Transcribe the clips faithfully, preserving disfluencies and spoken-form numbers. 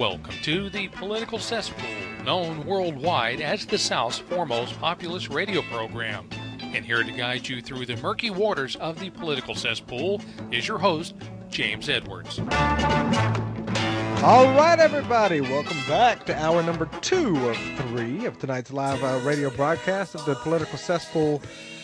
Welcome to the Political Cesspool, known worldwide as the South's foremost populist radio program. And here to guide you through the murky waters of the political cesspool is your host, James Edwards. All right, everybody, welcome back to hour number two of three of tonight's live uh, radio broadcast of the Political Cesspool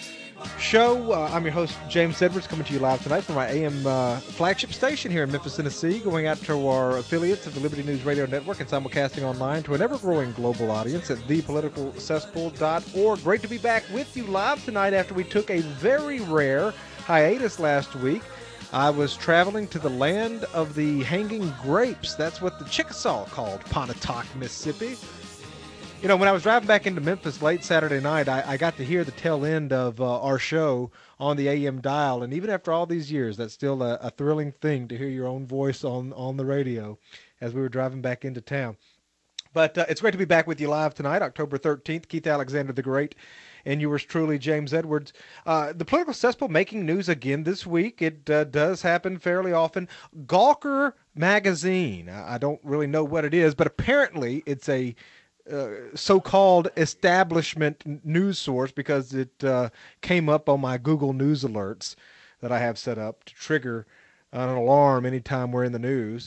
show. Uh, I'm your host, James Edwards, coming to you live tonight from our A M uh, flagship station here in Memphis, Tennessee, going out to our affiliates of the Liberty News Radio Network and simulcasting online to an ever-growing global audience at the political cesspool dot org. Great to be back with you live tonight after we took a very rare hiatus last week. I was traveling to the land of the hanging grapes. That's what the Chickasaw called Pontotoc, Mississippi. You know, when I was driving back into Memphis late Saturday night, I, I got to hear the tail end of uh, our show on the A M dial. And even after all these years, that's still a, a thrilling thing to hear your own voice on, on the radio as we were driving back into town. But uh, it's great to be back with you live tonight, October thirteenth. Keith Alexander the Great and yours truly, James Edwards. Uh, the Political Cesspool making news again this week. It uh, does happen fairly often. Gawker Magazine, I don't really know what it is, but apparently it's a uh, so-called establishment news source because it uh, came up on my Google News alerts that I have set up to trigger an alarm anytime we're in the news.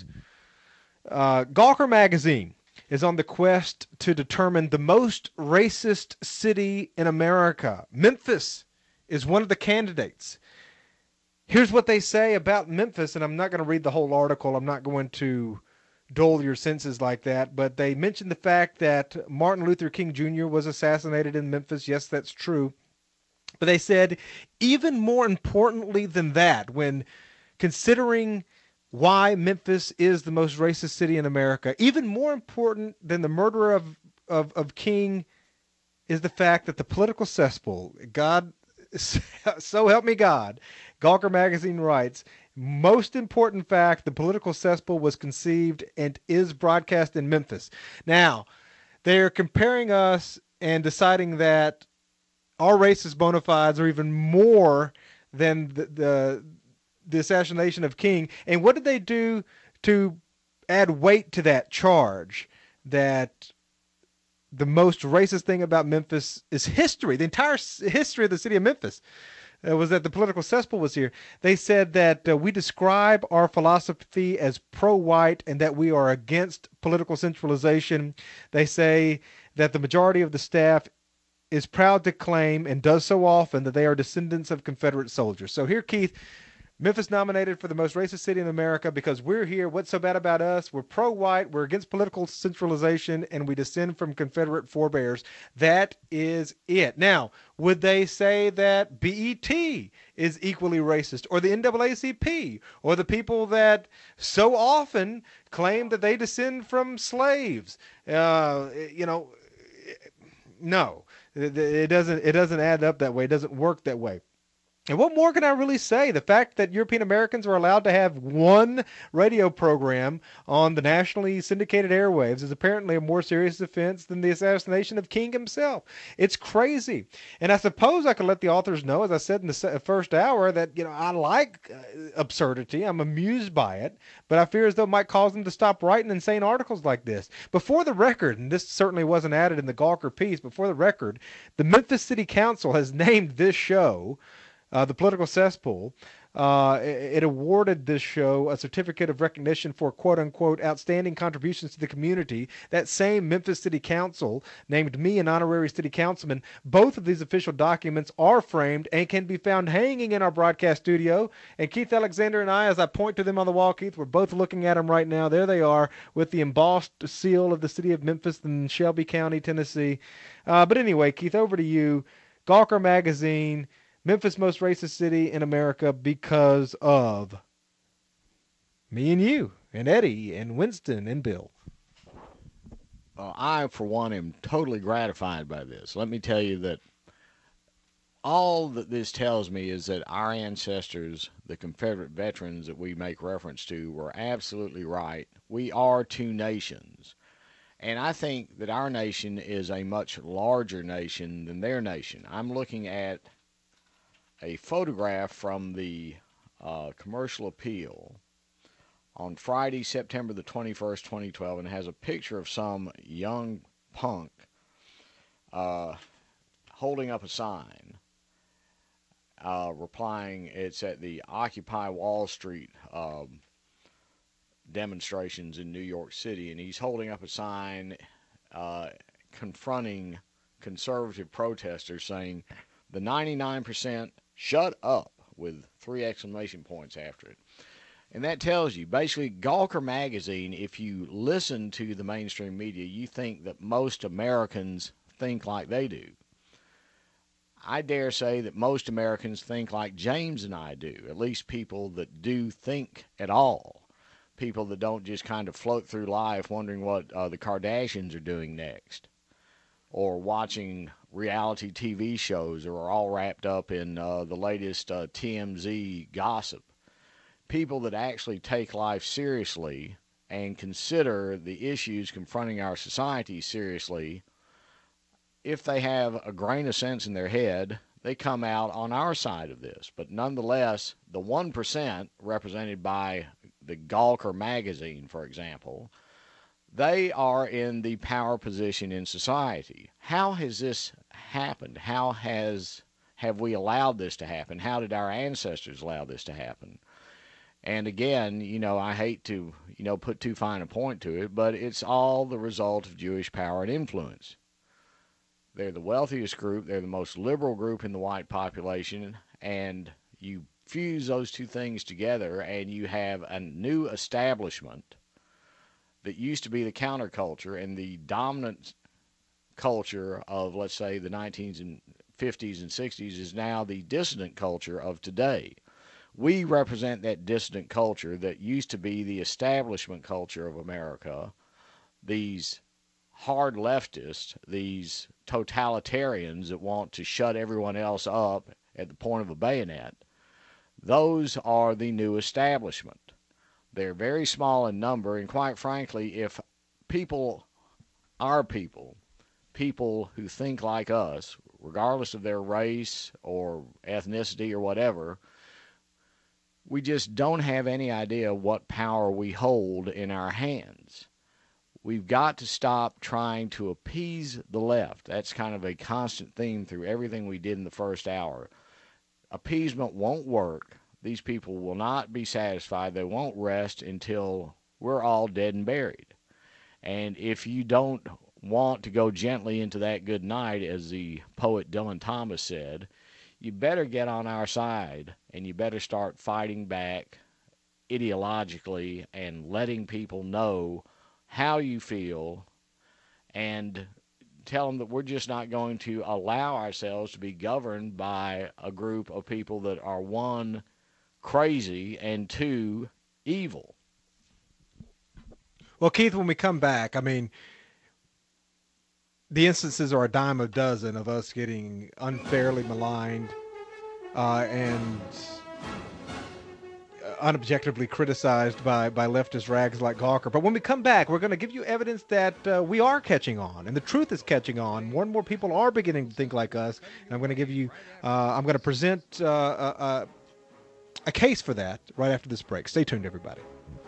Uh, Gawker Magazine is on the quest to determine the most racist city in America. Memphis is one of the candidates. Here's what they say about Memphis, and I'm not going to read the whole article. I'm not going to dull your senses like that, but they mention the fact that Martin Luther King Junior was assassinated in Memphis. Yes, that's true. But they said, even more importantly than that, when considering why Memphis is the most racist city in America, even more important than the murder of, of, of King is the fact that the Political Cesspool, God, so help me God, Gawker Magazine writes, most important fact, the Political Cesspool was conceived and is broadcast in Memphis. Now, they're comparing us and deciding that our racist bona fides are even more than the, the the assassination of King. And what did they do to add weight to that charge that the most racist thing about Memphis is history? The entire history of the city of Memphis uh, was that the Political Cesspool was here. They said that uh, we describe our philosophy as pro-white and that we are against political centralization. They say that the majority of the staff is proud to claim and does so often that they are descendants of Confederate soldiers. So here, Keith, Memphis nominated for the most racist city in America because we're here. What's so bad about us? We're pro-white, we're against political centralization, and we descend from Confederate forebears. That is it. Now, would they say that B E T is equally racist, or the N double A C P, or the people that so often claim that they descend from slaves? Uh, you know, no, it doesn't. It doesn't add up that way. It doesn't work that way. And what more can I really say? The fact that European Americans are allowed to have one radio program on the nationally syndicated airwaves is apparently a more serious offense than the assassination of King himself. It's crazy. And I suppose I could let the authors know, as I said in the first hour, that, you know, I like uh, absurdity. I'm amused by it. But I fear as though it might cause them to stop writing insane articles like this. Before the record, and this certainly wasn't added in the Gawker piece, before the record, the Memphis City Council has named this show Uh, the Political Cesspool. Uh, it, it awarded this show a certificate of recognition for quote-unquote outstanding contributions to the community. That same Memphis City Council named me an honorary city councilman. Both of these official documents are framed and can be found hanging in our broadcast studio. And Keith Alexander and I, as I point to them on the wall, Keith, we're both looking at them right now. There they are with the embossed seal of the city of Memphis in Shelby County, Tennessee. Uh, but anyway, Keith, over to you. Gawker Magazine, Memphis most racist city in America because of me and you and Eddie and Winston and Bill. Uh, I, for one, am totally gratified by this. Let me tell you that all that this tells me is that our ancestors, the Confederate veterans that we make reference to, were absolutely right. We are two nations. And I think that our nation is a much larger nation than their nation. I'm looking at a photograph from the uh, commercial appeal on Friday, September the twenty-first, twenty twelve, and has a picture of some young punk uh, holding up a sign, uh, replying, it's at the Occupy Wall Street um, demonstrations in New York City, and he's holding up a sign uh, confronting conservative protesters saying, the ninety-nine percent shut up, with three exclamation points after it. And that tells you, basically, Gawker Magazine, if you listen to the mainstream media, you think that most Americans think like they do. I dare say that most Americans think like James and I do, at least people that do think at all. People that don't just kind of float through life wondering what uh, the Kardashians are doing next, or watching reality T V shows, or are all wrapped up in uh, the latest uh, T M Z gossip. People that actually take life seriously and consider the issues confronting our society seriously, if they have a grain of sense in their head, they come out on our side of this. But nonetheless, the one percent represented by the Gawker Magazine, for example, they are in the power position in society. How has this happened? How has have we allowed this to happen? How did our ancestors allow this to happen? And again, you know, I hate to, you know, put too fine a point to it, but it's all the result of Jewish power and influence. They're the wealthiest group. They're the most liberal group in the white population. And you fuse those two things together and you have a new establishment that used to be the counterculture, and the dominant culture of, let's say, the nineteen fifties and sixties is now the dissident culture of today. We represent that dissident culture that used to be the establishment culture of America. These hard leftists, these totalitarians that want to shut everyone else up at the point of a bayonet, those are the new establishment. They're very small in number, and quite frankly, if people, our people, people who think like us, regardless of their race or ethnicity or whatever, we just don't have any idea what power we hold in our hands. We've got to stop trying to appease the left. That's kind of a constant theme through everything we did in the first hour. Appeasement won't work. These people will not be satisfied. They won't rest until we're all dead and buried. And if you don't want to go gently into that good night, as the poet Dylan Thomas said, you better get on our side, and you better start fighting back ideologically and letting people know how you feel, and tell them that we're just not going to allow ourselves to be governed by a group of people that are, one, crazy, and two, evil. Well, Keith, when we come back, I mean, the instances are a dime a dozen of us getting unfairly maligned uh, and unobjectively criticized by, by leftist rags like Gawker. But when we come back, we're going to give you evidence that uh, we are catching on, and the truth is catching on. More and more people are beginning to think like us, and I'm going to give you, uh, I'm going to present uh, a, a, a case for that right after this break. Stay tuned, everybody.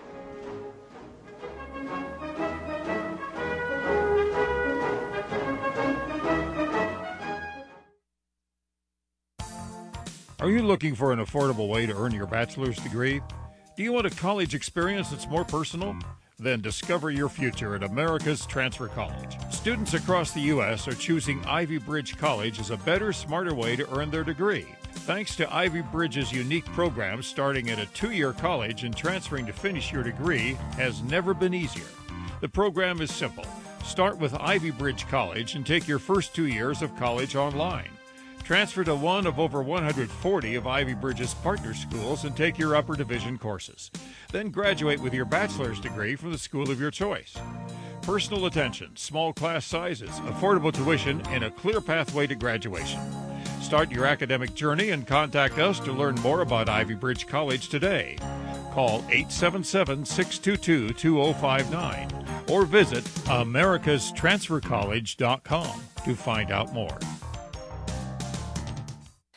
Are you looking for an affordable way to earn your bachelor's degree? Do you want a college experience that's more personal? Then discover your future at America's Transfer College. Students across the U S are choosing Ivy Bridge College as a better, smarter way to earn their degree. Thanks to Ivy Bridge's unique program, starting at a two-year college and transferring to finish your degree has never been easier. The program is simple. Start with Ivy Bridge College and take your first two years of college online. Transfer to one of over one hundred forty of Ivy Bridge's partner schools and take your upper division courses. Then graduate with your bachelor's degree from the school of your choice. Personal attention, small class sizes, affordable tuition, and a clear pathway to graduation. Start your academic journey and contact us to learn more about Ivy Bridge College today. Call eight seven seven, six two two, two zero five nine or visit americas transfer college dot com to find out more.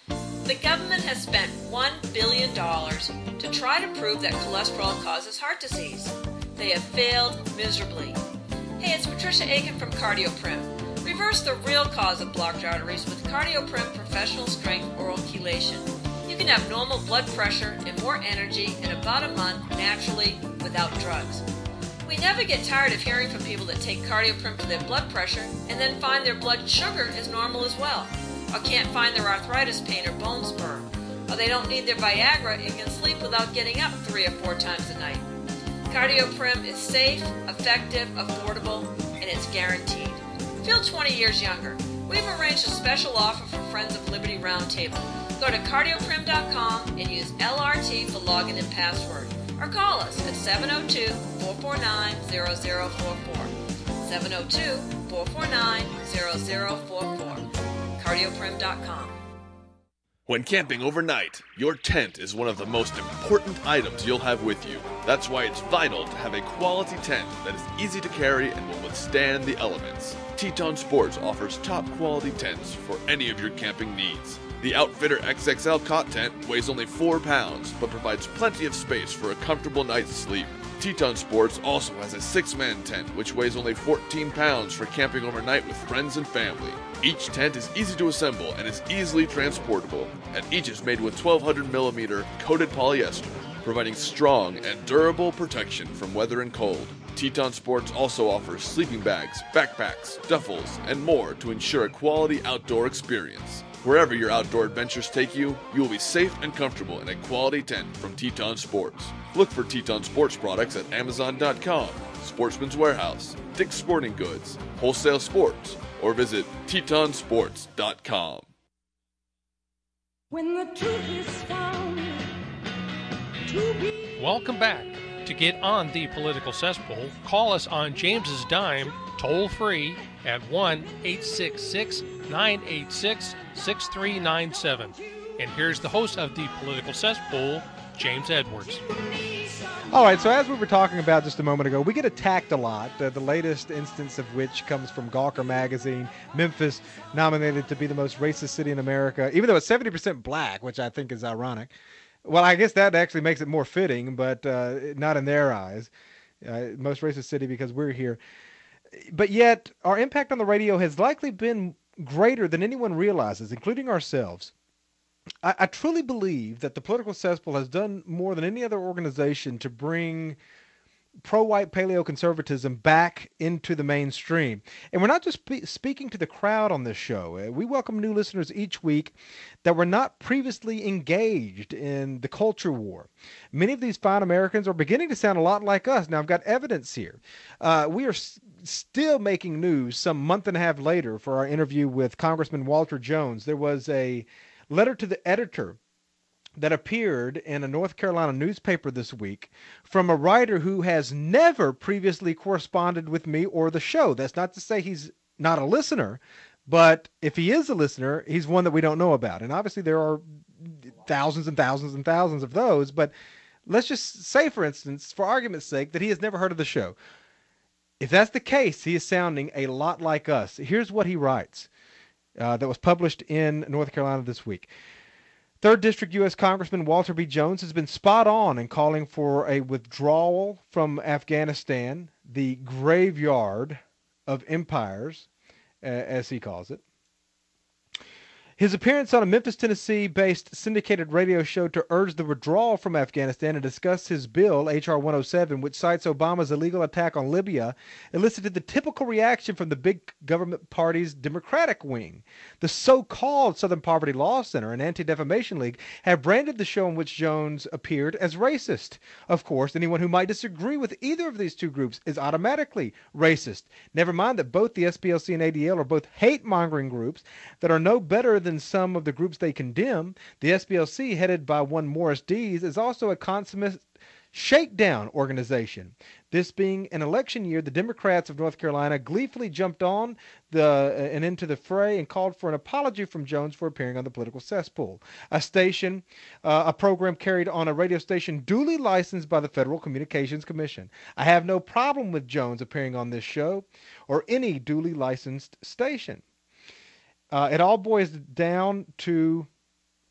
The government has spent one billion dollars to try to prove that cholesterol causes heart disease. They have failed miserably. Hey, it's Patricia Aiken from CardioPrim. Reverse the real cause of blocked arteries with CardioPrim Professional Strength Oral Chelation. You can have normal blood pressure and more energy in about a month naturally without drugs. We never get tired of hearing from people that take CardioPrim for their blood pressure and then find their blood sugar is normal as well, or can't find their arthritis pain or bone spur, or they don't need their Viagra and can sleep without getting up three or four times a night. CardioPrim is safe, effective, affordable, and it's guaranteed. Feel twenty years younger. We've arranged a special offer for Friends of Liberty Roundtable. Go to cardioprim dot com and use L R T for login and password. Or call us at seven oh two, four four nine, zero zero four four. seven oh two, four four nine, zero zero four four. cardioprim dot com. When camping overnight, your tent is one of the most important items you'll have with you. That's why it's vital to have a quality tent that is easy to carry and will withstand the elements. Teton Sports offers top quality tents for any of your camping needs. The Outfitter X X L cot tent weighs only four pounds, but provides plenty of space for a comfortable night's sleep. Teton Sports also has a six-man tent, which weighs only fourteen pounds for camping overnight with friends and family. Each tent is easy to assemble and is easily transportable, and each is made with twelve hundred millimeter coated polyester, providing strong and durable protection from weather and cold. Teton Sports also offers sleeping bags, backpacks, duffels, and more to ensure a quality outdoor experience. Wherever your outdoor adventures take you, you will be safe and comfortable in a quality tent from Teton Sports. Look for Teton Sports products at amazon dot com, Sportsman's Warehouse, Dick's Sporting Goods, Wholesale Sports, or visit teton sports dot com. When the truth is found to be... Welcome back. To get on the political cesspool, call us on James's dime, toll free at one eight six six, nine eight six, six three nine seven. And here's the host of the political cesspool, James Edwards. All right, so as we were talking about just a moment ago, we get attacked a lot, uh, the latest instance of which comes from Gawker magazine. Memphis nominated to be the most racist city in America, even though it's seventy percent black, which I think is ironic. Well, I guess that actually makes it more fitting, but uh, not in their eyes. Uh, most racist city because we're here. But yet, our impact on the radio has likely been greater than anyone realizes, including ourselves. I, I truly believe that the political cesspool has done more than any other organization to bring pro-white paleoconservatism back into the mainstream. And we're not just spe- speaking to the crowd on this show. Uh, we welcome new listeners each week that were not previously engaged in the culture war. Many of these fine Americans are beginning to sound a lot like us. Now, I've got evidence here. Uh, we are s- still making news some month and a half later for our interview with Congressman Walter Jones. There was a letter to the editor that appeared in a North Carolina newspaper this week from a writer who has never previously corresponded with me or the show. That's not to say he's not a listener, but if he is a listener, he's one that we don't know about. And obviously there are thousands and thousands and thousands of those, but let's just say, for instance, for argument's sake, that he has never heard of the show. If that's the case, he is sounding a lot like us. Here's what he writes uh, that was published in North Carolina this week. Third District U S Congressman Walter B. Jones has been spot on in calling for a withdrawal from Afghanistan, the graveyard of empires, uh, as he calls it. His appearance on a Memphis, Tennessee-based syndicated radio show to urge the withdrawal from Afghanistan and discuss his bill, H R one oh seven, which cites Obama's illegal attack on Libya, elicited the typical reaction from the big government party's Democratic wing. The so-called Southern Poverty Law Center and Anti-Defamation League have branded the show in which Jones appeared as racist. Of course, anyone who might disagree with either of these two groups is automatically racist. Never mind that both the S P L C and A D L are both hate-mongering groups that are no better than some of the groups they condemn. The S P L C, headed by one Morris Dees, is also a consummate shakedown organization. This being an election year, the Democrats of North Carolina gleefully jumped on the uh, and into the fray and called for an apology from Jones for appearing on the political cesspool, a station, uh, a program carried on a radio station duly licensed by the Federal Communications Commission. I have no problem with Jones appearing on this show or any duly licensed station. Uh, it all boils down to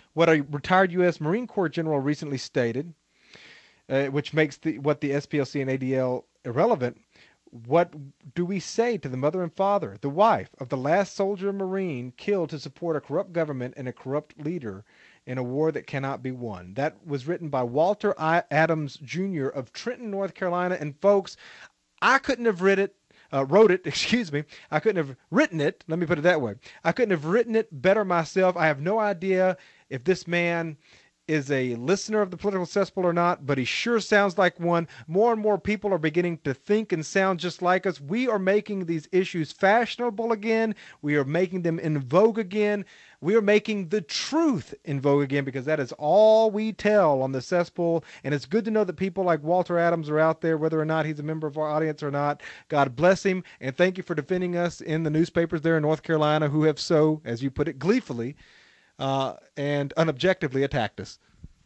what a retired U S Marine Corps general recently stated, uh, which makes the what the S P L C and A D L irrelevant. What do we say to the mother and father, the wife of the last soldier Marine killed to support a corrupt government and a corrupt leader in a war that cannot be won? That was written by Walter I. Adams, Junior of Trenton, North Carolina. And folks, I couldn't have written it, uh, wrote it, excuse me. I couldn't have written it. Let me put it that way. I couldn't have written it better myself. I have no idea if this man is a listener of the Political Cesspool or not, but he sure sounds like one. More and more people are beginning to think and sound just like us. We are making these issues fashionable again. We are making them in vogue again. We are making the truth in vogue again, because that is all we tell on the cesspool. And it's good to know that people like Walter Adams are out there, whether or not he's a member of our audience or not. God bless him, and thank you for defending us in the newspapers there in North Carolina, who have so, as you put it, gleefully Uh, and unobjectively attacked us.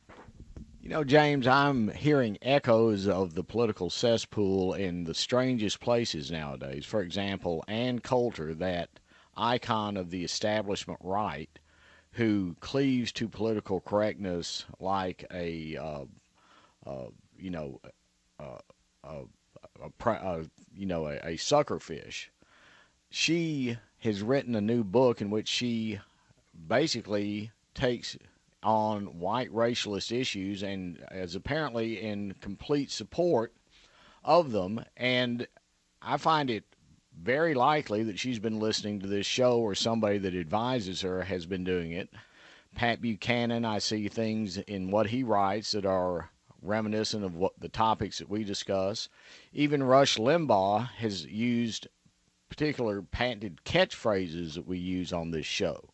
You know, James, I'm hearing echoes of the political cesspool in the strangest places nowadays. For example, Ann Coulter, that icon of the establishment right, who cleaves to political correctness like a, uh, uh, you know, uh, uh, a, a, you know, a, a sucker fish. She has written a new book in which she basically takes on white racialist issues and is apparently in complete support of them. And I find it very likely that she's been listening to this show, or somebody that advises her has been doing it. Pat Buchanan, I see things in what he writes that are reminiscent of what the topics that we discuss. Even Rush Limbaugh has used particular patented catchphrases that we use on this show.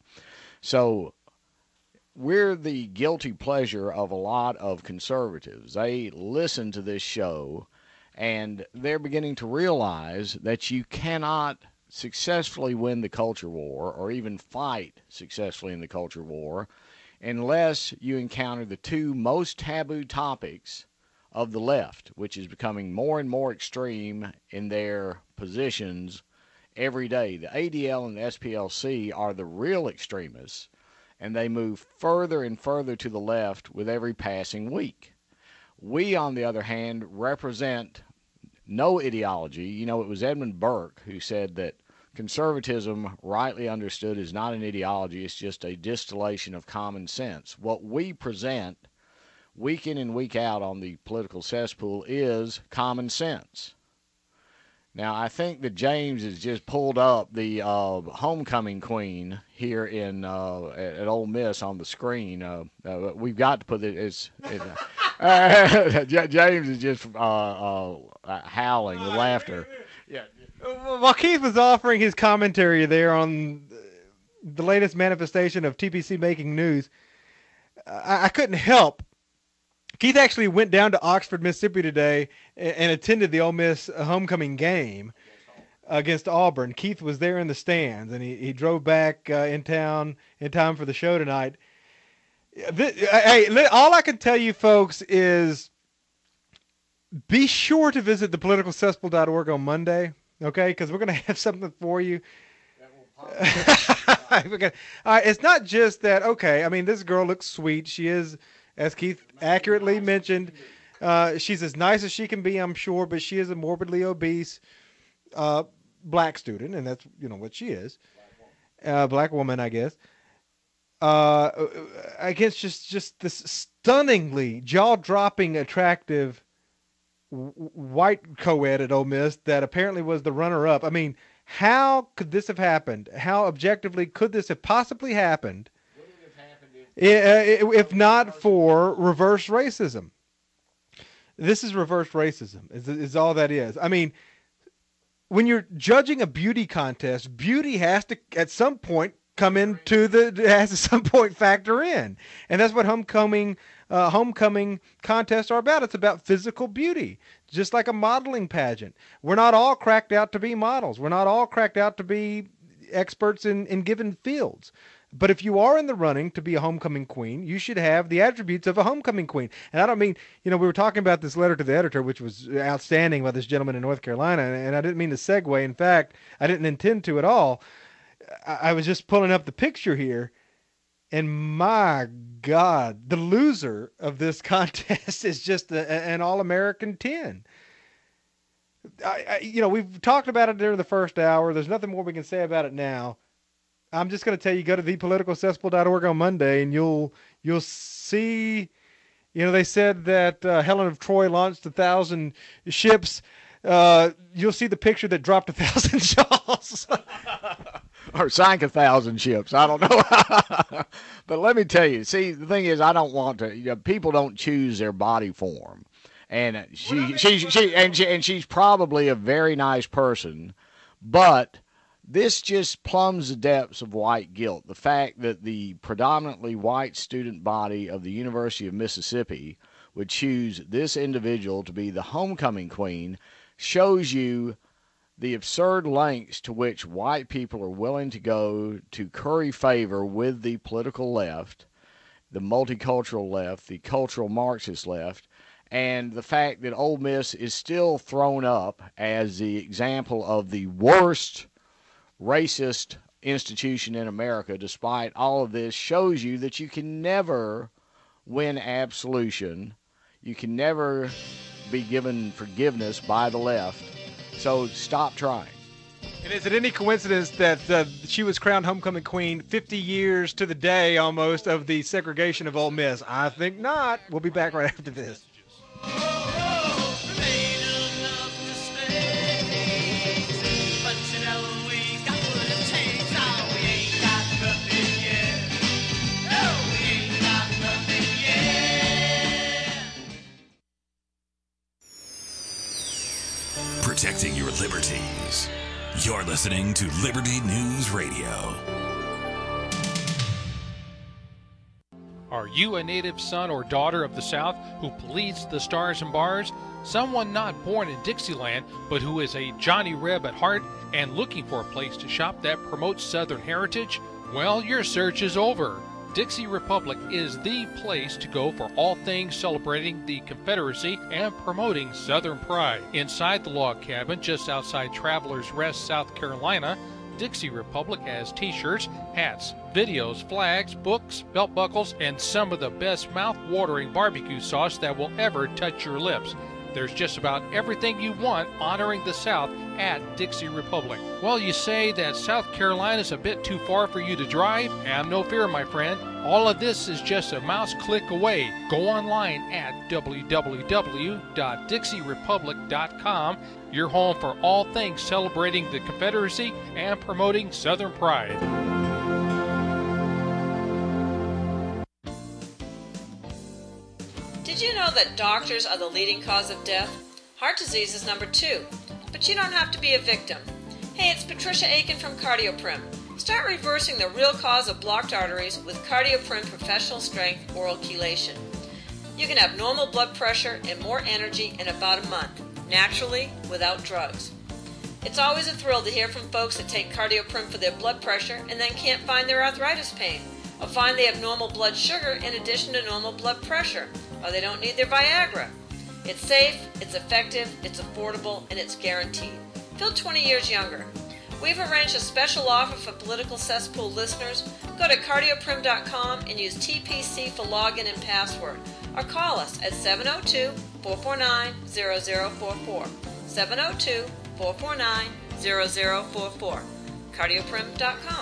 So we're the guilty pleasure of a lot of conservatives. They listen to this show, and they're beginning to realize that you cannot successfully win the culture war, or even fight successfully in the culture war, unless you encounter the two most taboo topics of the left, which is becoming more and more extreme in their positions every day. The A D L and the S P L C are the real extremists, and they move further and further to the left with every passing week. We, on the other hand, represent no ideology. You know, it was Edmund Burke who said that conservatism, rightly understood, is not an ideology. It's just a distillation of common sense. What we present week in and week out on the political cesspool is common sense. Now, I think that James has just pulled up the uh, homecoming queen here in uh, at, at Ole Miss on the screen. Uh, uh, we've got to put it. It's, it, uh, James is just uh, uh, howling with laughter. Yeah. While Keith was offering his commentary there on the latest manifestation of T P C making news, I, I couldn't help. Keith actually went down to Oxford, Mississippi today and, and attended the Ole Miss homecoming game against Auburn. Keith was there in the stands, and he, he drove back uh, in town in time for the show tonight. This, hey, all I can tell you, folks, is be sure to visit the political cesspool dot org on Monday, okay? Because we're going to have something for you. All right, it's not just that, okay, I mean, this girl looks sweet. She is, as Keith accurately mentioned, uh, she's as nice as she can be, I'm sure, but she is a morbidly obese uh, black student, and that's, you know, what she is. Uh, black woman, I guess. Uh, I guess just, just this stunningly, jaw-dropping, attractive w- white co-ed at Ole Miss that apparently was the runner-up. I mean, how could this have happened? How objectively could this have possibly happened? If not for reverse racism. This is reverse racism, is, is all that is. I mean, when you're judging a beauty contest, beauty has to, at some point, come into the, has to some point factor in. And that's what homecoming, uh, homecoming contests are about. It's about physical beauty, just like a modeling pageant. We're not all cracked out to be models. We're not all cracked out to be experts in, in given fields. But if you are in the running to be a homecoming queen, you should have the attributes of a homecoming queen. And I don't mean, you know, we were talking about this letter to the editor, which was outstanding by this gentleman in North Carolina, and I didn't mean to segue. In fact, I didn't intend to at all. I was just pulling up the picture here, and my God, the loser of this contest is just a, an All-American ten. I, I, you know, we've talked about it during the first hour. There's nothing more we can say about it now. I'm just going to tell you, go to the political cesspool dot org on Monday, and you'll you'll see. You know, they said that uh, Helen of Troy launched a thousand ships. Uh, you'll see the picture that dropped a thousand jaws. Or sank a thousand ships. I don't know. But let me tell you, see, the thing is, I don't want to, you know, people don't choose their body form. And she, she, she, and she, and she's probably a very nice person, but this just plumbs the depths of white guilt. The fact that the predominantly white student body of the University of Mississippi would choose this individual to be the homecoming queen shows you the absurd lengths to which white people are willing to go to curry favor with the political left, the multicultural left, the cultural Marxist left, and the fact that Ole Miss is still thrown up as the example of the worst racist institution in America, despite all of this, shows you that you can never win absolution. You can never be given forgiveness by the left. So stop trying. And is it any coincidence that uh, she was crowned homecoming queen fifty years to the day almost of the segregation of Ole Miss? I think not. We'll be back right after this. Protecting your liberties. You're listening to Liberty News Radio. Are you a native son or daughter of the South who bleeds the stars and bars? Someone not born in Dixieland, but who is a Johnny Reb at heart and looking for a place to shop that promotes Southern heritage? Well, your search is over. Dixie Republic is the place to go for all things celebrating the Confederacy and promoting Southern pride. Inside the log cabin just outside Travelers Rest, South Carolina, Dixie Republic has t-shirts, hats, videos, flags, books, belt buckles, and some of the best mouth-watering barbecue sauce that will ever touch your lips. There's just about everything you want honoring the South at Dixie Republic. Well, you say that South Carolina's a bit too far for you to drive? Have no fear, my friend. All of this is just a mouse click away. Go online at w w w dot dixie republic dot com, your home for all things celebrating the Confederacy and promoting Southern pride. Did you know that doctors are the leading cause of death? Heart disease is number two. But you don't have to be a victim. Hey, it's Patricia Aiken from CardioPrim. Start reversing the real cause of blocked arteries with CardioPrim Professional Strength Oral Chelation. You can have normal blood pressure and more energy in about a month, naturally, without drugs. It's always a thrill to hear from folks that take CardioPrim for their blood pressure and then can't find their arthritis pain, or find they have normal blood sugar in addition to normal blood pressure, or they don't need their Viagra. It's safe, it's effective, it's affordable, and it's guaranteed. Feel twenty years younger. We've arranged a special offer for Political Cesspool listeners. Go to cardioprim dot com and use T P C for login and password, or call us at seven oh two, four four nine, zero zero four four, seven oh two, four four nine, zero zero four four, cardioprim dot com.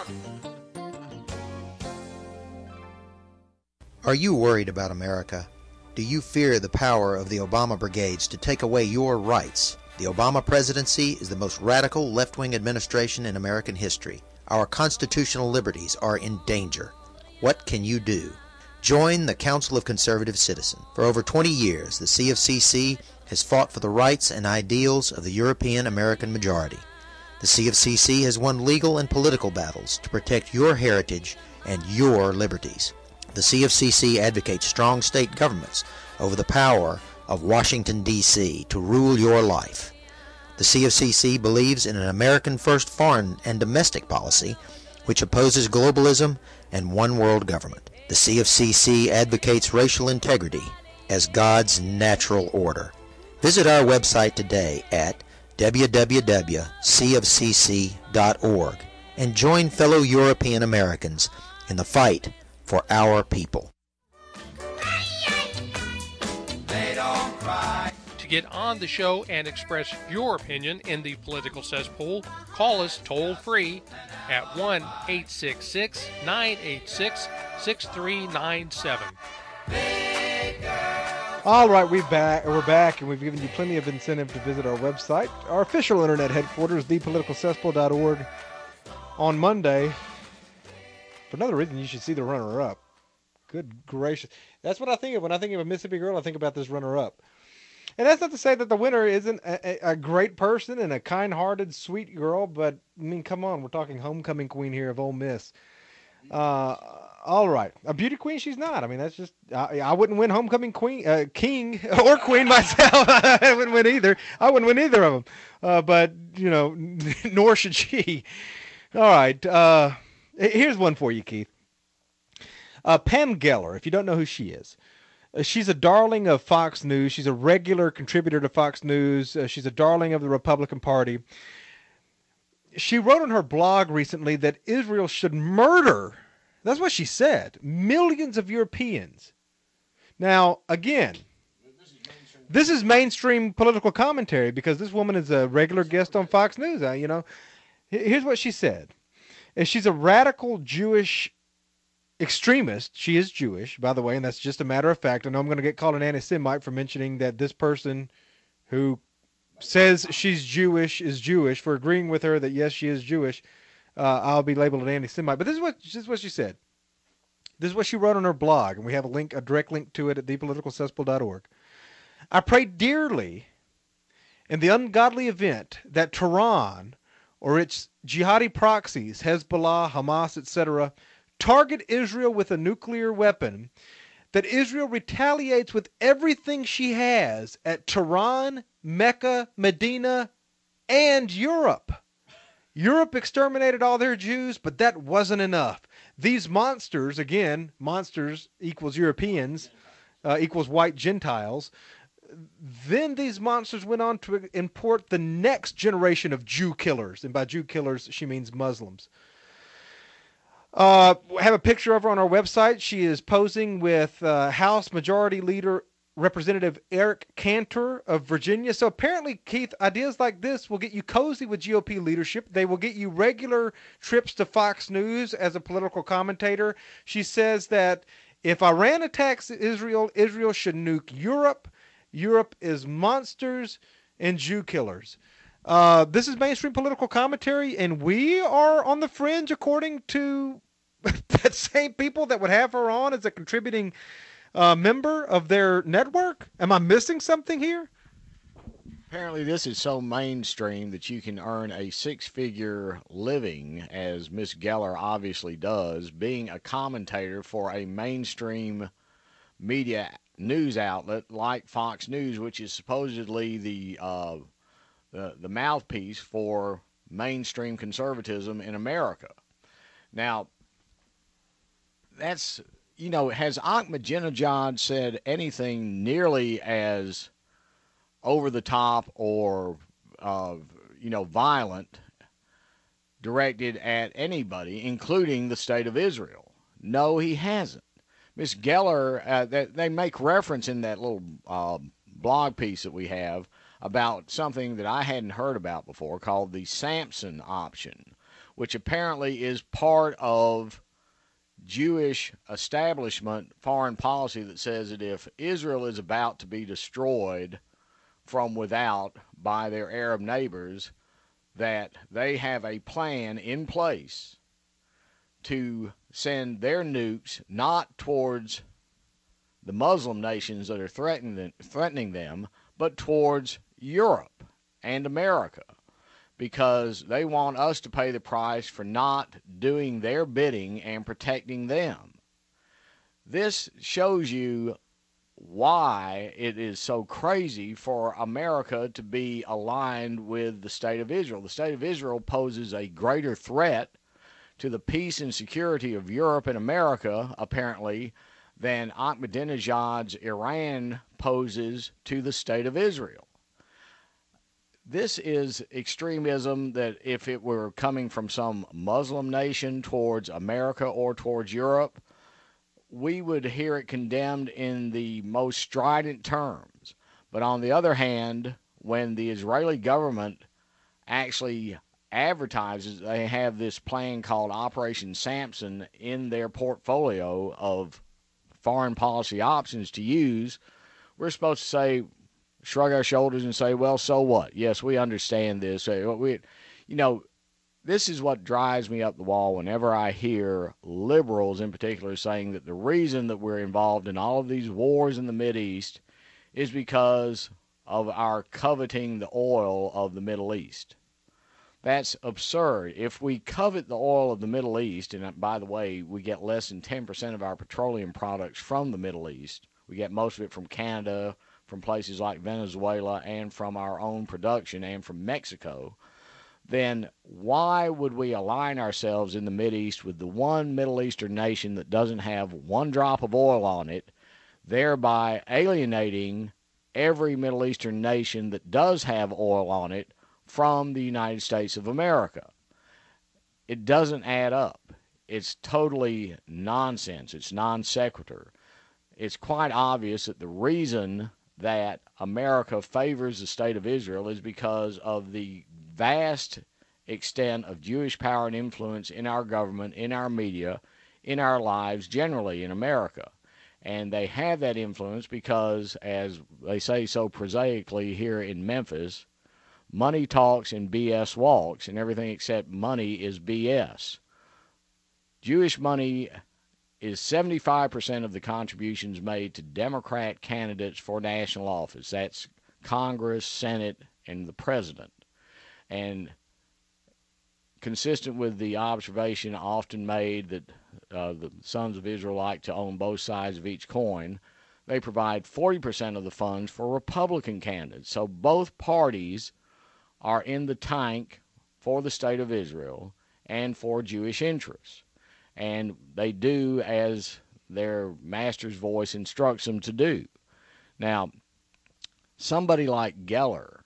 Are you worried about America? Do you fear the power of the Obama brigades to take away your rights? The Obama presidency is the most radical left-wing administration in American history. Our constitutional liberties are in danger. What can you do? Join the Council of Conservative Citizens. For over twenty years, the C of C C has fought for the rights and ideals of the European American majority. The C of C C has won legal and political battles to protect your heritage and your liberties. The C of C C advocates strong state governments over the power of Washington, D C to rule your life. The C of C C believes in an American-first foreign and domestic policy which opposes globalism and one-world government. The C of C C advocates racial integrity as God's natural order. Visit our website today at w w w dot c of c c dot org and join fellow European Americans in the fight for our people. To get on the show and express your opinion in the political cesspool, call us toll-free at one eight six six, nine eight six, six three nine seven. All right, we back, we're back, and we've given you plenty of incentive to visit our website. Our official internet headquarters, the political cesspool dot org. On Monday, for another reason, you should see the runner-up. Good gracious. That's what I think of. When I think of a Mississippi girl, I think about this runner-up. And that's not to say that the winner isn't a, a, a great person and a kind-hearted, sweet girl, but, I mean, come on. We're talking homecoming queen here of Ole Miss. Uh, all right. A beauty queen, she's not. I mean, that's just, I, I wouldn't win homecoming queen, uh, king or queen myself. I wouldn't win either. I wouldn't win either of them. Uh, but, you know, nor should she. All right. Uh, here's one for you, Keith. Uh, Pam Geller, if you don't know who she is. Uh, she's a darling of Fox News. She's a regular contributor to Fox News. Uh, she's a darling of the Republican Party. She wrote on her blog recently that Israel should murder, that's what she said, millions of Europeans. Now, again, this is mainstream political commentary because this woman is a regular guest on Fox News. Uh, you know, here's what she said. And she's a radical Jewish extremist. She is Jewish, by the way, and that's just a matter of fact. I know I'm going to get called an anti-Semite for mentioning that this person who says she's Jewish is Jewish, for agreeing with her that, yes, she is Jewish. Uh, I'll be labeled an anti-Semite. But this is what this is what she said. This is what she wrote on her blog, and we have a link, a direct link to it at the political cesspool dot org. I pray dearly in the ungodly event that Tehran or its jihadi proxies, Hezbollah, Hamas, et cetera, target Israel with a nuclear weapon, that Israel retaliates with everything she has at Tehran, Mecca, Medina, and Europe. Europe exterminated all their Jews, but that wasn't enough. These monsters, again, monsters equals Europeans, uh, equals white Gentiles. Then these monsters went on to import the next generation of Jew killers. And by Jew killers, she means Muslims. Uh, we have a picture of her on our website. She is posing with uh, House Majority Leader Representative Eric Cantor of Virginia. So apparently, Keith, ideas like this will get you cozy with G O P leadership. They will get you regular trips to Fox News as a political commentator. She says that if Iran attacks Israel, Israel should nuke Europe. Europe is monsters and Jew killers. Uh, this is mainstream political commentary, and we are on the fringe according to that same people that would have her on as a contributing uh, member of their network. Am I missing something here? Apparently this is so mainstream that you can earn a six-figure living, as Miss Geller obviously does, being a commentator for a mainstream media news outlet like Fox News, which is supposedly the uh, the, the mouthpiece for mainstream conservatism in America. Now, that's, you know, has Ahmadinejad said anything nearly as over the top or, uh, you know, violent directed at anybody, including the state of Israel? No, he hasn't. Miss Geller, uh, they, they make reference in that little uh, blog piece that we have about something that I hadn't heard about before called the Samson option, which apparently is part of Jewish establishment foreign policy that says that if Israel is about to be destroyed from without by their Arab neighbors, that they have a plan in place to send their nukes not towards the Muslim nations that are threatening threatening them, but towards Europe and America, because they want us to pay the price for not doing their bidding and protecting them. This shows you why it is so crazy for America to be aligned with the state of Israel. The state of Israel poses a greater threat to the peace and security of Europe and America, apparently, than Ahmadinejad's Iran poses to the state of Israel. This is extremism that, if it were coming from some Muslim nation towards America or towards Europe, we would hear it condemned in the most strident terms. But on the other hand, when the Israeli government actually advertises they have this plan called Operation Samson in their portfolio of foreign policy options to use, we're supposed to say, shrug our shoulders and say, well, so what? Yes, we understand this. We, you know, this is what drives me up the wall whenever I hear liberals in particular saying that the reason that we're involved in all of these wars in the Mideast is because of our coveting the oil of the Middle East. That's absurd. If we covet the oil of the Middle East, and by the way, we get less than ten percent of our petroleum products from the Middle East. We get most of it from Canada, from places like Venezuela, and from our own production, and from Mexico. Then why would we align ourselves in the Mideast with the one Middle Eastern nation that doesn't have one drop of oil on it, thereby alienating every Middle Eastern nation that does have oil on it from the United States of America? It doesn't add up. It's totally nonsense. It's non sequitur. It's quite obvious that the reason that America favors the state of Israel is because of the vast extent of Jewish power and influence in our government, in our media, in our lives generally in America. And they have that influence because, as they say so prosaically here in Memphis, money talks and B S walks, and everything except money is B S. Jewish money is seventy-five percent of the contributions made to Democrat candidates for national office. That's Congress, Senate, and the President. And consistent with the observation often made that uh, the sons of Israel like to own both sides of each coin, they provide forty percent of the funds for Republican candidates. So both parties are in the tank for the state of Israel and for Jewish interests. And they do as their master's voice instructs them to do. Now, somebody like Geller,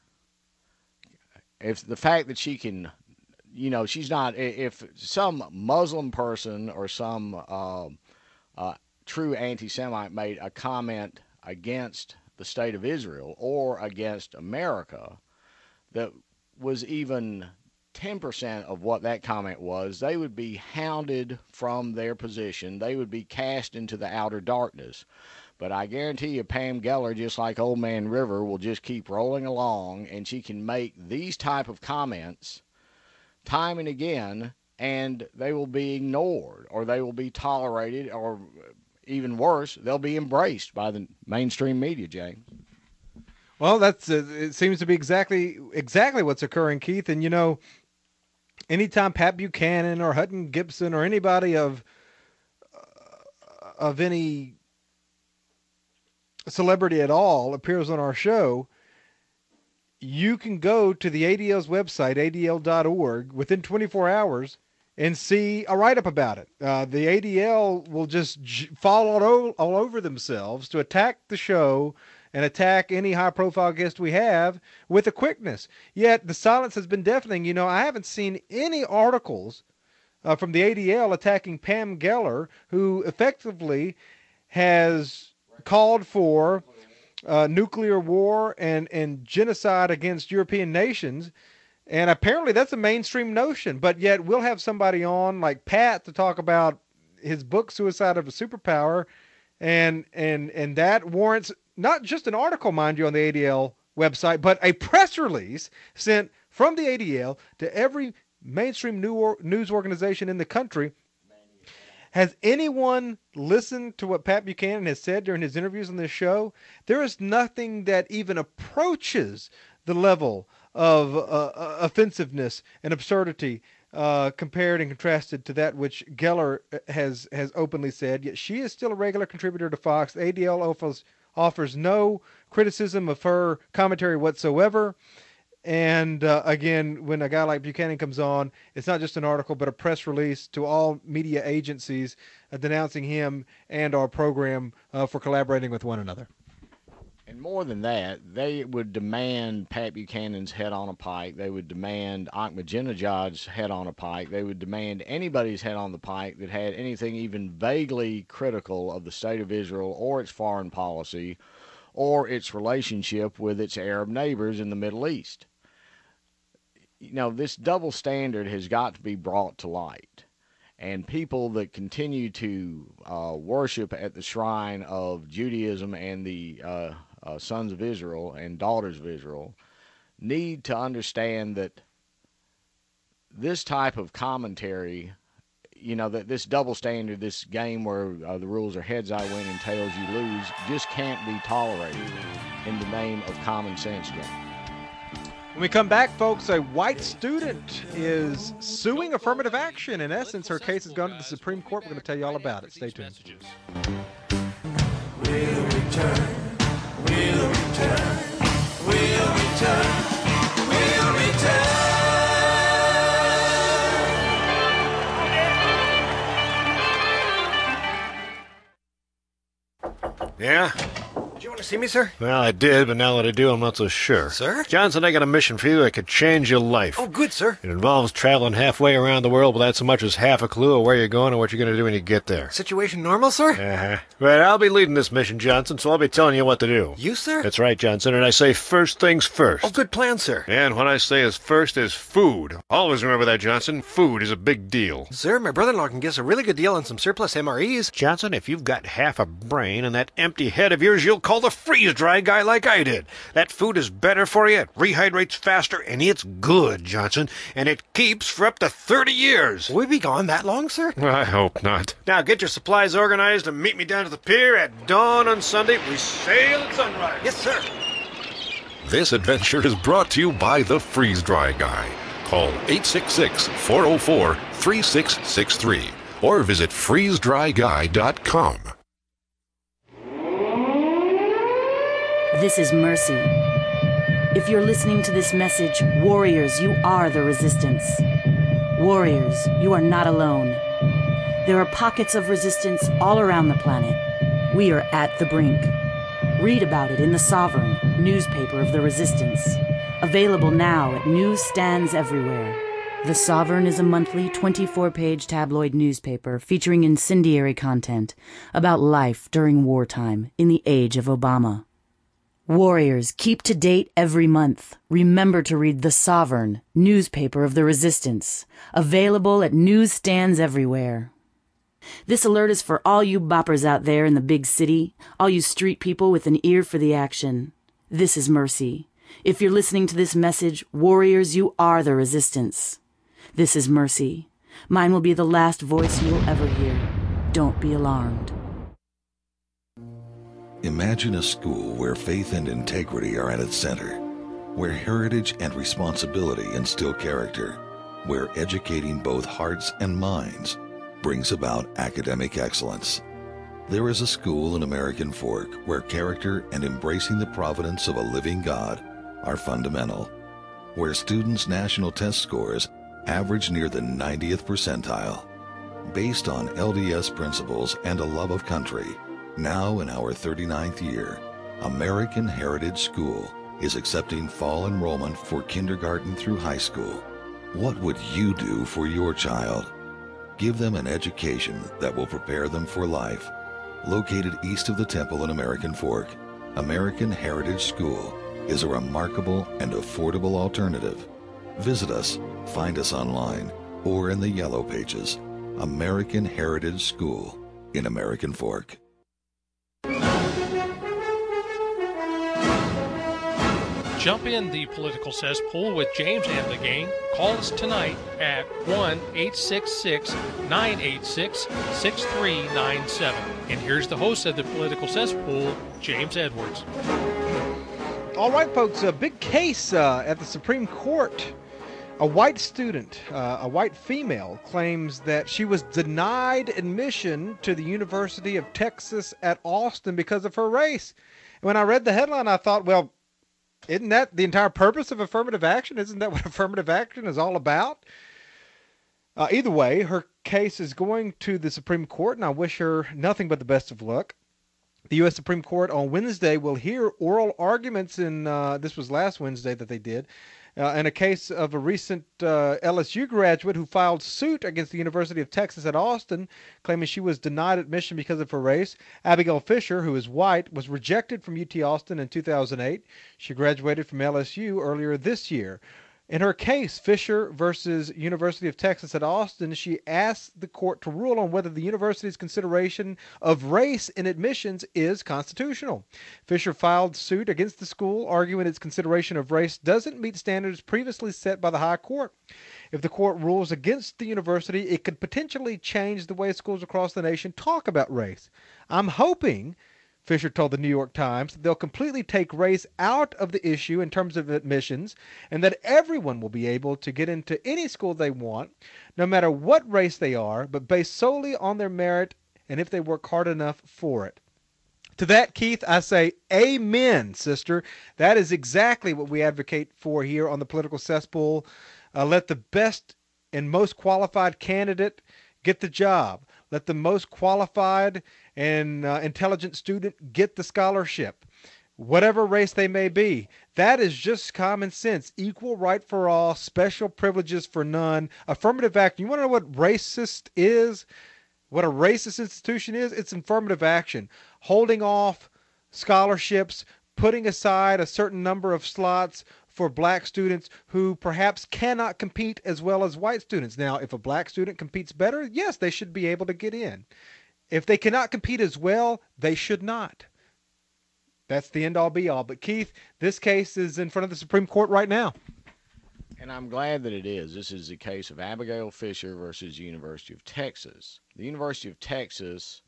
if the fact that she can, you know, she's not, if some Muslim person or some uh, uh, true anti-Semite made a comment against the state of Israel or against America that was even ten percent of what that comment was, they would be hounded from their position. They would be cast into the outer darkness. But I guarantee you Pam Geller, just like Old Man River, will just keep rolling along, and she can make these type of comments time and again, and they will be ignored, or they will be tolerated, or even worse, they'll be embraced by the mainstream media, James. Well, that's uh, it seems to be exactly exactly what's occurring, Keith. And, you know, anytime Pat Buchanan or Hutton Gibson or anybody of uh, of any celebrity at all appears on our show, you can go to the A D L's website, A D L dot org, within twenty-four hours and see a write-up about it. Uh, the A D L will just j- fall all, o- all over themselves to attack the show and attack any high-profile guest we have with a quickness. Yet the silence has been deafening. You know, I haven't seen any articles uh, from the A D L attacking Pam Geller, who effectively has called for uh, nuclear war and, and genocide against European nations. And apparently that's a mainstream notion. But yet we'll have somebody on like Pat to talk about his book, Suicide of a Superpower, and and and that warrants not just an article, mind you, on the A D L website, but a press release sent from the A D L to every mainstream news organization in the country. Has anyone listened to what Pat Buchanan has said during his interviews on this show? There is nothing that even approaches the level of uh, offensiveness and absurdity uh, compared and contrasted to that which Geller has has openly said. Yet she is still a regular contributor to Fox. The A D L offers, offers no criticism of her commentary whatsoever. And uh, again, when a guy like Buchanan comes on, it's not just an article, but a press release to all media agencies uh, denouncing him and our program uh, for collaborating with one another. And more than that, they would demand Pat Buchanan's head on a pike. They would demand Ahmadinejad's head on a pike. They would demand anybody's head on the pike that had anything even vaguely critical of the state of Israel or its foreign policy or its relationship with its Arab neighbors in the Middle East. You know, this double standard has got to be brought to light. And people that continue to uh, worship at the shrine of Judaism and the uh, uh, sons of Israel and daughters of Israel need to understand that this type of commentary, you know, that this double standard, this game where uh, the rules are heads I win and tails you lose, just can't be tolerated in the name of common sense, John. When we come back, folks, a white student is suing affirmative action. In essence, her case has gone to the Supreme Court. We're going to tell you all about it. Stay tuned. We'll return. We'll return. We'll return. We'll return. Yeah? Did you want to see me, sir? Well, I did, but now that I do, I'm not so sure. Sir? Johnson, I got a mission for you that could change your life. Oh, good, sir. It involves traveling halfway around the world without so much as half a clue of where you're going or what you're going to do when you get there. Situation normal, sir? Uh-huh. Right, I'll be leading this mission, Johnson, so I'll be telling you what to do. You, sir? That's right, Johnson, and I say first things first. Oh, good plan, sir. And what I say is first is food. Always remember that, Johnson. Food is a big deal. Sir, my brother-in-law can get us a really good deal on some surplus M R Es. Johnson, if you've got half a brain and that empty head of yours, you'll call the freeze-dry guy like I did. That food is better for you, it rehydrates faster, and it's good, Johnson, and it keeps for up to thirty years. Will we be gone that long, sir? I hope not. Now get your supplies organized and meet me down to the pier at dawn on Sunday. We sail at sunrise. Yes, sir. This adventure is brought to you by the Freeze-Dry Guy. Call eight six six, four oh four, three six six three or visit freeze dry guy dot com. This is Mercy. If you're listening to this message, warriors, you are the resistance. Warriors, you are not alone. There are pockets of resistance all around the planet. We are at the brink. Read about it in The Sovereign, newspaper of the resistance. Available now at newsstands everywhere. The Sovereign is a monthly twenty-four page tabloid newspaper featuring incendiary content about life during wartime in the age of Obama. Warriors, keep to date every month. Remember to read The Sovereign, newspaper of the resistance. Available at newsstands everywhere. This alert is for all you boppers out there in the big city, all you street people with an ear for the action. This is Mercy. If you're listening to this message, warriors, you are the resistance. This is Mercy. Mine will be the last voice you will ever hear. Don't be alarmed. Imagine a school where faith and integrity are at its center, where heritage and responsibility instill character, where educating both hearts and minds brings about academic excellence. There is a school in American Fork where character and embracing the providence of a living God are fundamental, where students' national test scores average near the ninetieth percentile. Based on L D S principles and a love of country, now in our thirty-ninth year, American Heritage School is accepting fall enrollment for kindergarten through high school. What would you do for your child? Give them an education that will prepare them for life. Located east of the Temple in American Fork, American Heritage School is a remarkable and affordable alternative. Visit us, find us online, or in the Yellow Pages. American Heritage School in American Fork. Jump in the political cesspool with James and the gang. Call us tonight at one eight six six, nine eight six, six three nine seven. And here's the host of the political cesspool, James Edwards. All right, folks, a big case uh, at the Supreme Court. A white student, uh, a white female, claims that she was denied admission to the University of Texas at Austin because of her race. And when I read the headline, I thought, well, isn't that the entire purpose of affirmative action? Isn't that what affirmative action is all about? Uh, either way, her case is going to the Supreme Court, and I wish her nothing but the best of luck. The U S Supreme Court on Wednesday will hear oral arguments in, uh, this was last Wednesday that they did, uh, in a case of a recent uh, L S U graduate who filed suit against the University of Texas at Austin, claiming she was denied admission because of her race. Abigail Fisher, who is white, was rejected from U T Austin in two thousand eight. She graduated from L S U earlier this year. In her case, Fisher versus University of Texas at Austin, she asked the court to rule on whether the university's consideration of race in admissions is constitutional. Fisher filed suit against the school, arguing its consideration of race doesn't meet standards previously set by the high court. If the court rules against the university, it could potentially change the way schools across the nation talk about race. I'm hoping, Fisher told the New York Times, they'll completely take race out of the issue in terms of admissions, and that everyone will be able to get into any school they want, no matter what race they are, but based solely on their merit and if they work hard enough for it. To that, Keith, I say amen, sister. That is exactly what we advocate for here on the Political Cesspool. Uh, let the best and most qualified candidate get the job. Let the most qualified and uh, intelligent student get the scholarship, whatever race they may be. That is just common sense. Equal right for all, special privileges for none. Affirmative action. You want to know what racist is? What a racist institution is? It's affirmative action. Holding off scholarships, putting aside a certain number of slots for black students who perhaps cannot compete as well as white students. Now, if a black student competes better, yes, they should be able to get in. If they cannot compete as well, they should not. That's the end all be all. But Keith, this case is in front of the Supreme Court right now. And I'm glad that it is. This is the case of Abigail Fisher versus University of Texas. The University of Texas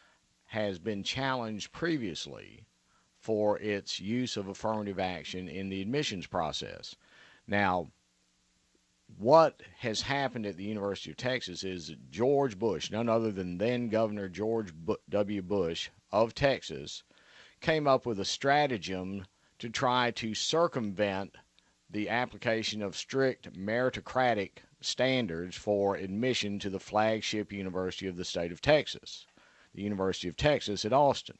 has been challenged previously for its use of affirmative action in the admissions process. Now, what has happened at the University of Texas is that George Bush, none other than then Governor George W. Bush of Texas, came up with a stratagem to try to circumvent the application of strict meritocratic standards for admission to the flagship university of the state of Texas, the University of Texas at Austin.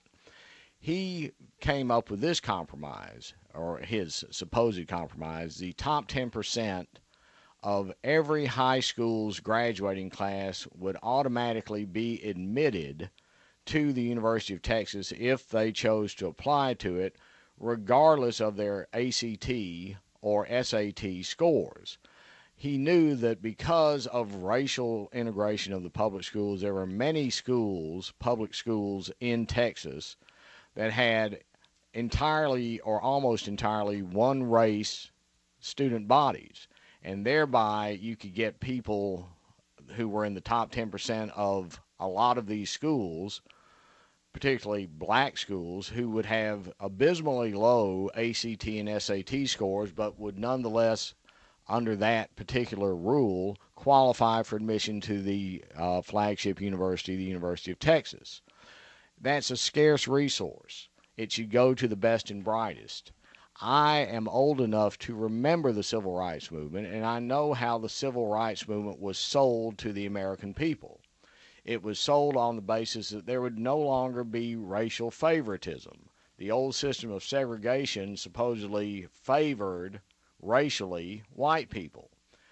He came up with this compromise, or his supposed compromise. The top ten percent of every high school's graduating class would automatically be admitted to the University of Texas if they chose to apply to it, regardless of their A C T or S A T scores. He knew that because of racial integration of the public schools, there were many schools, public schools in Texas, that had entirely or almost entirely one race student bodies. And thereby you could get people who were in the top ten percent of a lot of these schools, particularly black schools, who would have abysmally low A C T and S A T scores, but would nonetheless, under that particular rule, qualify for admission to the uh, flagship university, the University of Texas. That's a scarce resource. It should go to the best and brightest. I am old enough to remember the civil rights movement, and I know how the civil rights movement was sold to the American people. It was sold on the basis that there would no longer be racial favoritism. The old system of segregation supposedly favored racially white people.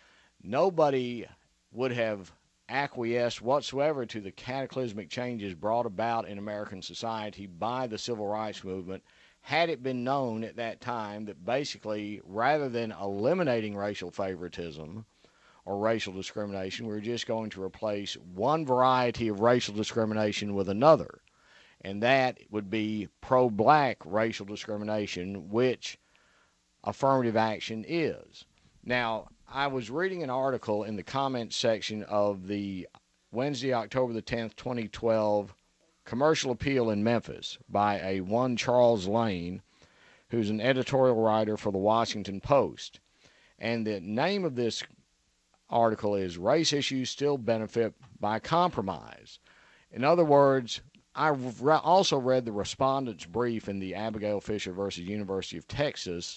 Nobody would have acquiesced whatsoever to the cataclysmic changes brought about in American society by the civil rights movement had it been known at that time that basically, rather than eliminating racial favoritism or racial discrimination, we're just going to replace one variety of racial discrimination with another. And that would be pro-black racial discrimination, which affirmative action is. Now, I was reading an article in the comments section of the Wednesday, October the tenth, twenty twelve Commercial Appeal in Memphis by a one Charles Lane, who's an editorial writer for the Washington Post. And the name of this article is Race Issues Still Benefit by Compromise. In other words, I re- also read the respondent's brief in the Abigail Fisher versus University of Texas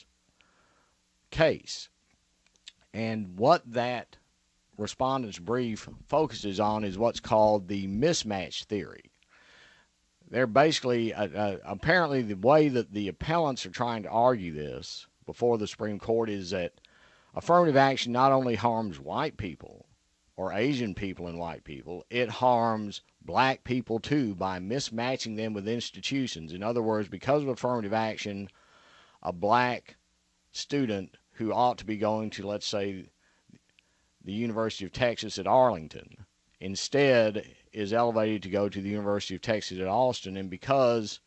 case. And what that respondent's brief focuses on is what's called the mismatch theory. They're basically, uh, uh, apparently the way that the appellants are trying to argue this before the Supreme Court is that affirmative action not only harms white people or Asian people and white people, it harms black people too by mismatching them with institutions. In other words, because of affirmative action, a black student who ought to be going to, let's say, the University of Texas at Arlington, instead is elevated to go to the University of Texas at Austin, and because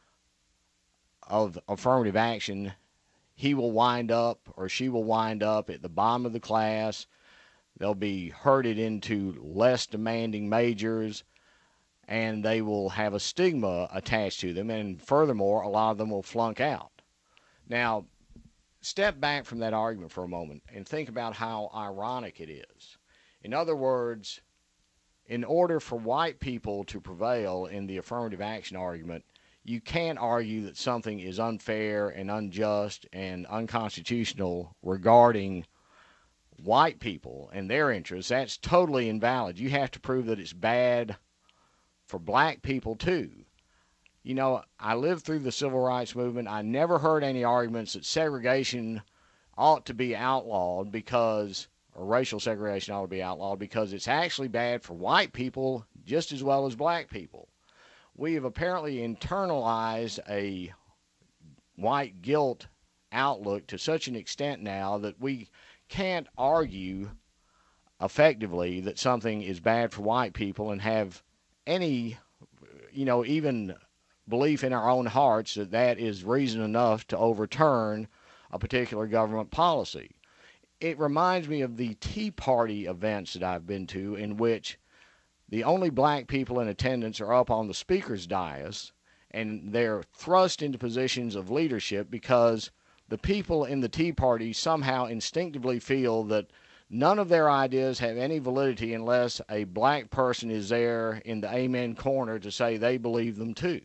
of affirmative action, he will wind up or she will wind up at the bottom of the class. They'll be herded into less demanding majors, and they will have a stigma attached to them, and furthermore, a lot of them will flunk out. Now, step back from that argument for a moment and think about how ironic it is. In other words, in order for white people to prevail in the affirmative action argument, you can't argue that something is unfair and unjust and unconstitutional regarding white people and their interests. That's totally invalid. You have to prove that it's bad for black people too. You know, I lived through the civil rights movement. I never heard any arguments that segregation ought to be outlawed because, or racial segregation ought to be outlawed because it's actually bad for white people just as well as black people. We have apparently internalized a white guilt outlook to such an extent now that we can't argue effectively that something is bad for white people and have any, you know, even belief in our own hearts that that is reason enough to overturn a particular government policy. It reminds me of the Tea Party events that I've been to, in which the only black people in attendance are up on the speaker's dais, and they're thrust into positions of leadership because the people in the Tea Party somehow instinctively feel that none of their ideas have any validity unless a black person is there in the amen corner to say they believe them too.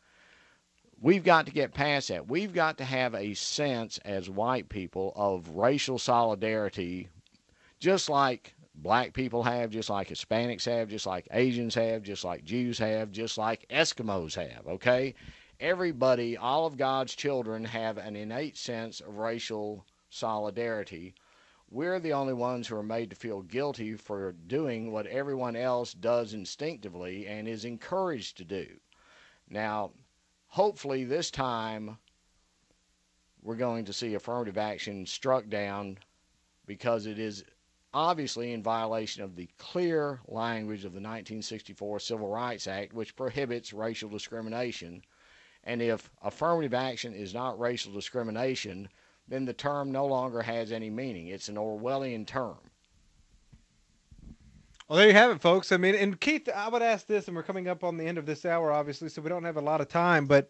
We've got to get past that. We've got to have a sense as white people of racial solidarity, just like black people have, just like Hispanics have, just like Asians have, just like Jews have, just like Eskimos have, okay? Everybody, all of God's children have an innate sense of racial solidarity. We're the only ones who are made to feel guilty for doing what everyone else does instinctively and is encouraged to do. Now, hopefully this time we're going to see affirmative action struck down because it is obviously in violation of the clear language of the nineteen sixty-four Civil Rights Act, which prohibits racial discrimination. And if affirmative action is not racial discrimination, then the term no longer has any meaning. It's an Orwellian term. Well, there you have it, folks. I mean, and Keith, I would ask this, and we're coming up on the end of this hour, obviously, so we don't have a lot of time, but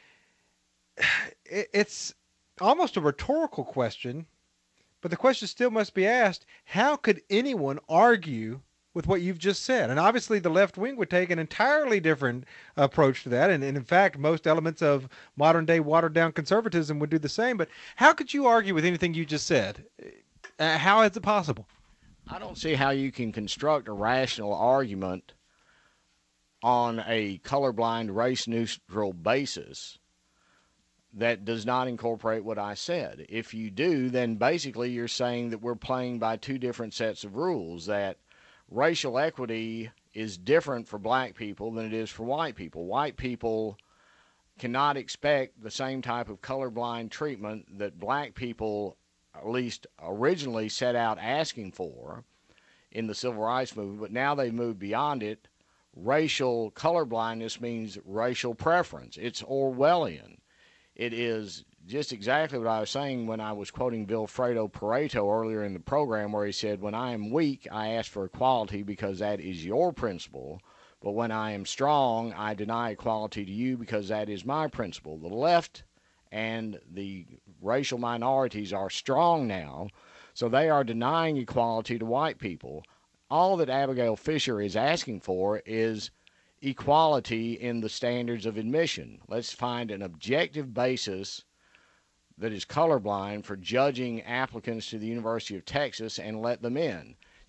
it's almost a rhetorical question, but the question still must be asked, how could anyone argue with what you've just said? And obviously the left wing would take an entirely different approach to that, and, and in fact, most elements of modern-day watered-down conservatism would do the same, but how could you argue with anything you just said? Uh, how is it possible? I don't see how you can construct a rational argument on a colorblind, race-neutral basis that does not incorporate what I said. If you do, then basically you're saying that we're playing by two different sets of rules, that racial equity is different for black people than it is for white people. White people cannot expect the same type of colorblind treatment that black people at least originally set out asking for in the civil rights movement, but now they've moved beyond it. Racial colorblindness means racial preference. It's Orwellian. It is just exactly what I was saying when I was quoting Vilfredo Pareto earlier in the program, where he said, when I am weak, I ask for equality because that is your principle. But when I am strong, I deny equality to you because that is my principle. The left and the racial minorities are strong now, so they are denying equality to white people. All that Abigail Fisher is asking for is equality in the standards of admission. Let's find an objective basis that is colorblind for judging applicants to the University of Texas and let them in.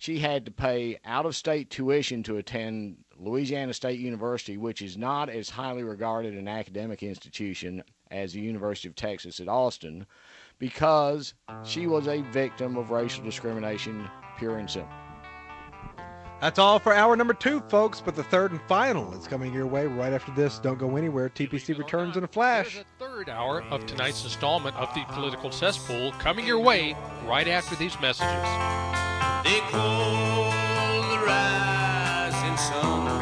she had to pay out-of-state tuition to attend Louisiana State University, which is not as highly regarded an academic institution as the University of Texas at Austin, because she was a victim of racial discrimination, pure and simple. That's all for hour number two, folks, but the third and final is coming your way right after this. Don't go anywhere. T P C returns in a flash. There's a third hour of tonight's installment of the Political Cesspool coming your way right after these messages. They call the rising sun.